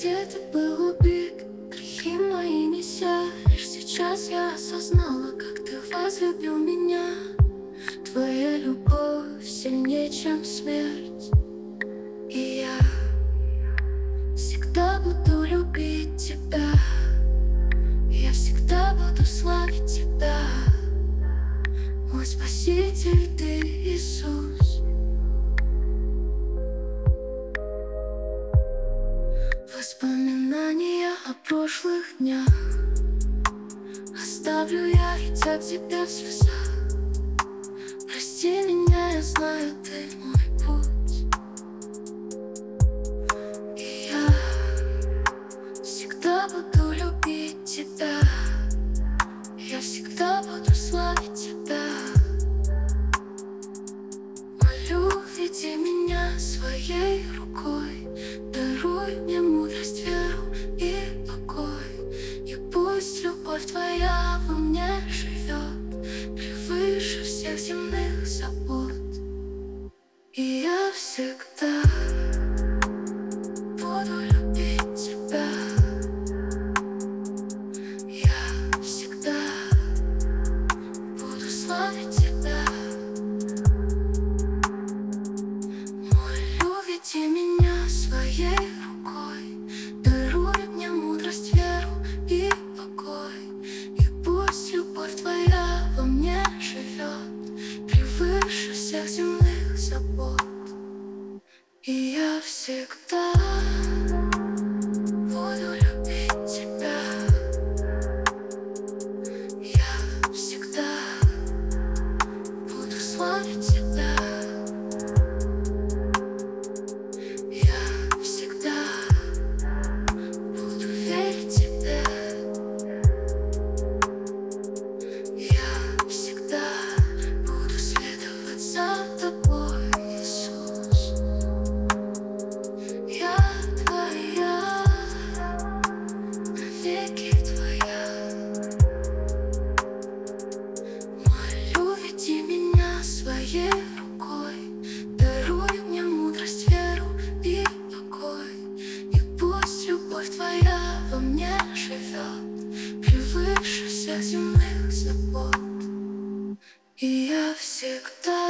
где ты был убит, грехи мои неся. Лишь сейчас я осознала, как ты возлюбил меня. Твоя любовь сильнее, чем смерть. И я всегда буду любить тебя. Я всегда буду славить тебя. Мой Спаситель, ты, Иисус. Воспоминания о прошлых днях оставлю я, идя к тебе в слезах. Прости меня, я знаю, ты мой путь. И я всегда буду любить тебя. Я всегда буду славить тебя. Молю, веди меня своей рукой. Даруй мне мудрость, веру и покой. И пусть любовь твоя во мне живет превыше всех земных забот. И я всегда буду любить тебя. Я всегда буду славить тебя. Молю, веди меня своей рукой. Даруй мне мудрость, веру и покой. И пусть любовь твоя во мне живет превыше всех земных забот. И я всегда буду любить тебя. Я всегда буду славить тебя. Я всегда буду верить тебе. Я всегда буду следовать за тобой, Иисус. Я твоя, навеки твоя. Молю, веди меня своей рукой. Даруй мне мудрость, веру и покой. И пусть любовь твоя во мне живет превыше всех земных забот. И я всегда